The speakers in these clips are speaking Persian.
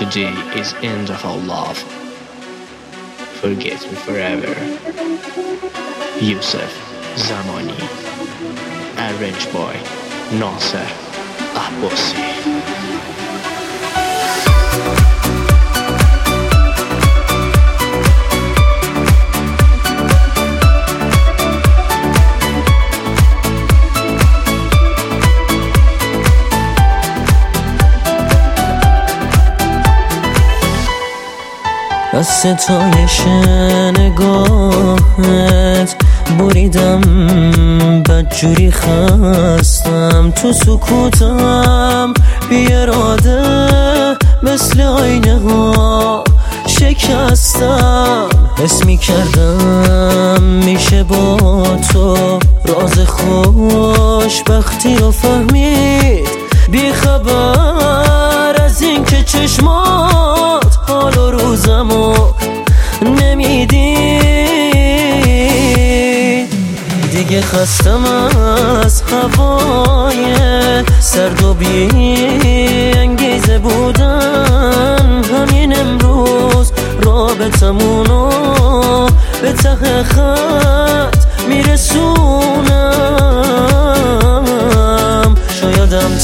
Today is end of our love. Forget me forever. Yusuf Zamani. Arranged by Nasser Abbasi. از ستایش نگاهت بریدم بدجوری خستم تو سکوتم بی اراده مثل آینه ها شکستم حس می کردم میشه با تو راز خوشبختی رو فهمید بی خبر از این که چشمات حال و روزمو نمیدید دیگه خستم از هوای سرد و بی انگیزه بودن همین امروز رابطمونو به ته خط میرسونم شایدم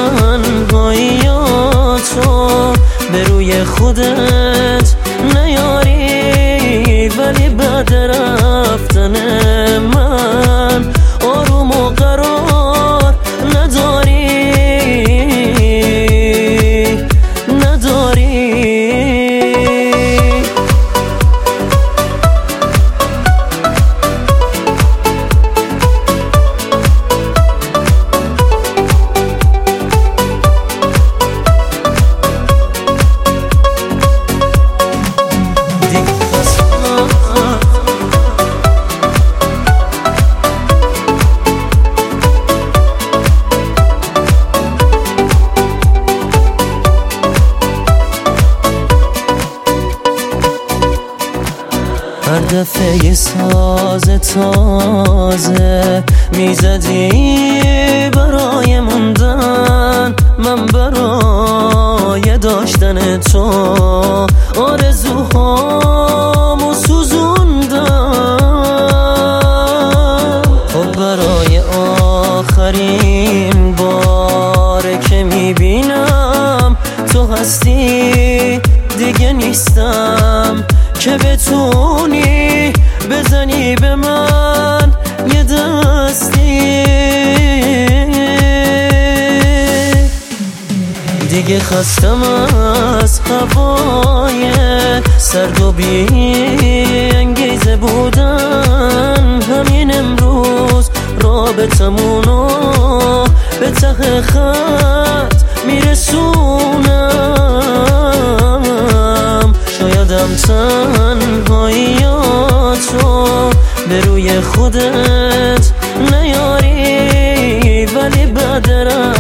تنهاییاتو به روی خودت نیاری ولی بعد رفتن من آروم و قرار نداری هر دفعه یه ساز تازه میزدی برای موندن من برای داشتن تو آرزوهامو سوزوندم خب برای آخرین باره که میبینم تو هستی دیگه نیستم که بتونی بزنی به من یه دستی دیگه خستم از هوای سرد و بی انگیزه بودن همین امروز رابطمونو به ته خط میرسونم شایدم تنهاییاتو به روی خودت نیاری ولی بعد